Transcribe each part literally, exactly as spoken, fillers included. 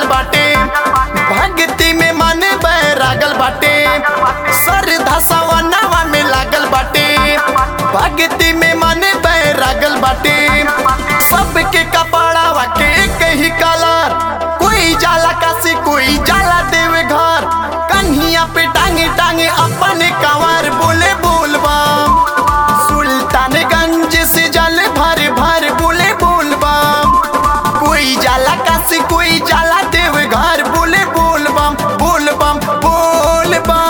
बाटे, भक्ति में मन बैरागल बाटे, श्रद्धा सवनावा में लागल बाटे, भक्ति में मन बैरागल बाटे। सबके कपड़ावा के कही कलर, कोई जाला काशी कोई जाला देव घर, कन्हिया पे टांगे टांगे अपने कंवर बोले बोलबम, सुल्तानगंज से जल भर भर बोले बोलबम, कोई जाला काशी कोई जाला देव घर बोले बोलबम बोलबम बोलबम।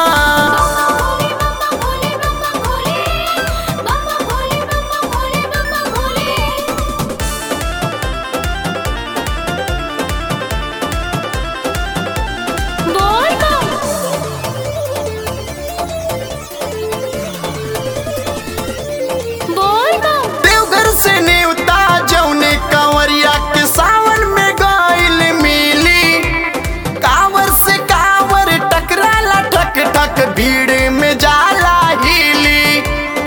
देवघर से नेवता जौने कंवरिया के सावन में गइल मिली, कांवर से कांवर टकराला ठक ठक भीड़ में जाला हिली,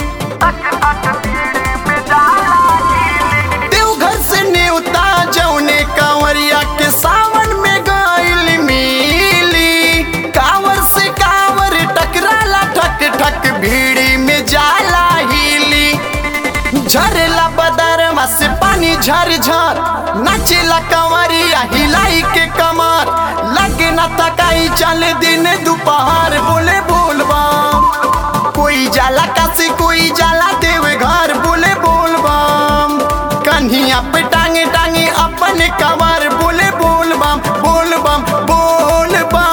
देवघर से नेवता जौने कंवरिया के सावन में गइल मिली, कांवर से कांवर टकराला ठक ठक भीड़ में जाला हिली। झरला बदरमा से पानी झर झर, नाचेला कंवरिया हिलाई के कमर, लगे न तकाई चल दिन दोपहर बोले बोलबम, कोई जाला काशी कोई जाला देव घर बोले बोलबम, कन्हिया पे टांगे टांगे अपने कमर बोले बोलबम बोलबम बोलबम।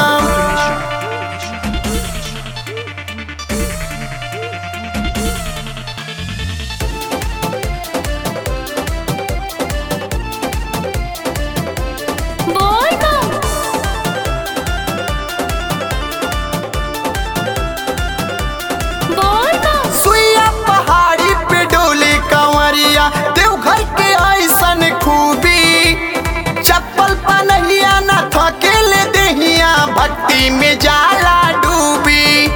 देवघर के ऐसन खूबी, चप्पल पनहिया न थकेले देहिया, भक्ति में जाला डूबी,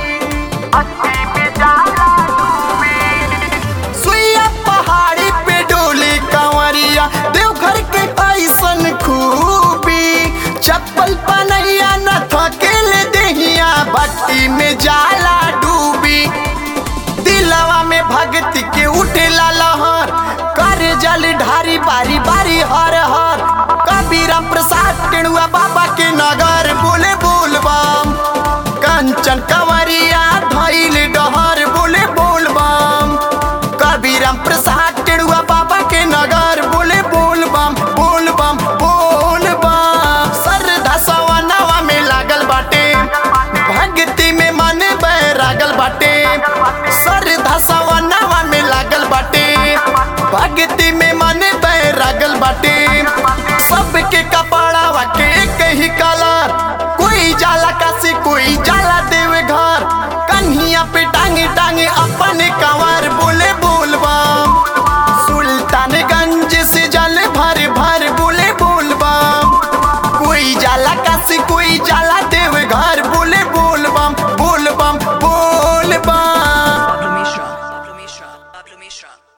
सुइया पहाड़ी पे डोले कंवरिया, देवघर के ऐसन खूबी, चप्पल पनहिया न थकेले देहिया, भक्ति में जाला डूबी। दिलवा में भक्ति के उठेला लहर, कर जल ढारी बारी बारी हर हर, कबीरा प्रसाद टेणुआ बाबा के नगर बोले बोलबम, कंचन कंवरिया धइल डहर बोले बोलबम, कबीरा प्रसाद टेणुआ बाबा के नगर बोले बोलबम बोलबम बोलबम। श्रद्धा सवनावा में लागल बाटे, भक्ति में मन बैरागल बाटे, श्रद्धा सवनावा में लागल बाटे, भक्ति में मन बैरागल बाटे। सबके कपड़ावा के कही कलर, कोई जाला काशी कोई जाला देव घर, कन्हिया पे टांगे टांगे अपने कंवर बोले बोलबम, सुल्तानगंज से जल भर भर बोले बोलबम, कोई जाला काशी कोई जाला देव घर बोले बोलबम बोलबम बोलबम। Pablo Mishra, Pablo Mishra, Pablo Mishra.